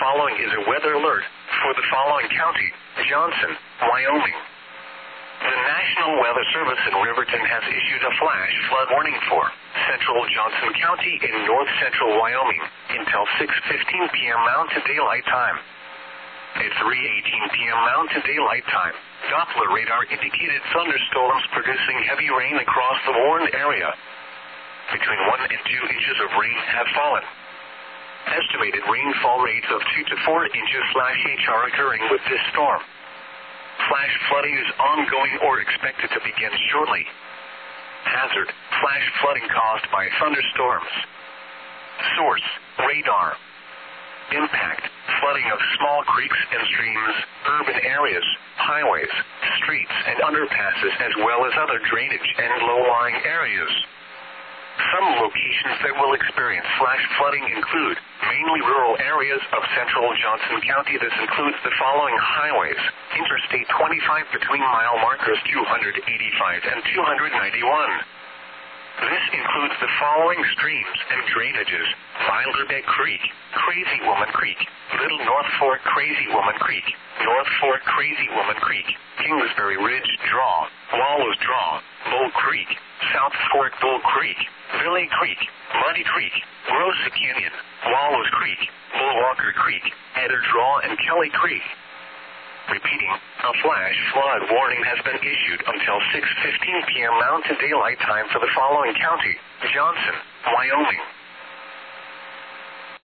following is a weather alert for the following county, Johnson, Wyoming. The National Weather Service in Riverton has issued a flash flood warning for central Johnson County in north-central Wyoming until 6:15 p.m. Mountain Daylight Time. At 3:18 p.m. Mountain Daylight Time, Doppler radar indicated thunderstorms producing heavy rain across the warned area. Between 1 and 2 inches of rain have fallen. Estimated rainfall rates of 2 to 4 inches/h are occurring with this storm. Flash flooding is ongoing or expected to begin shortly. Hazard: flash flooding caused by thunderstorms. Source: radar. Impact: flooding of small creeks and streams, urban areas, highways, streets and underpasses, as well as other drainage and low-lying areas. Some locations that will experience flash flooding include mainly rural areas of central Johnson County. This includes the following highways: Interstate 25 between mile markers 285 and 291. This includes the following streams and drainages: Bilderbeck Creek, Crazy Woman Creek, Little North Fork Crazy Woman Creek, North Fork Crazy Woman Creek, Kingsbury Ridge Draw, Wallows Draw, Bull Creek, South Fork Bull Creek, Billy Creek, Muddy Creek, Rosa Canyon, Wallows Creek, Bull Walker Creek, Eder Draw, and Kelly Creek. Repeating, a flash flood warning has been issued until 6:15 p.m. Mountain Daylight Time for the following county, Johnson, Wyoming.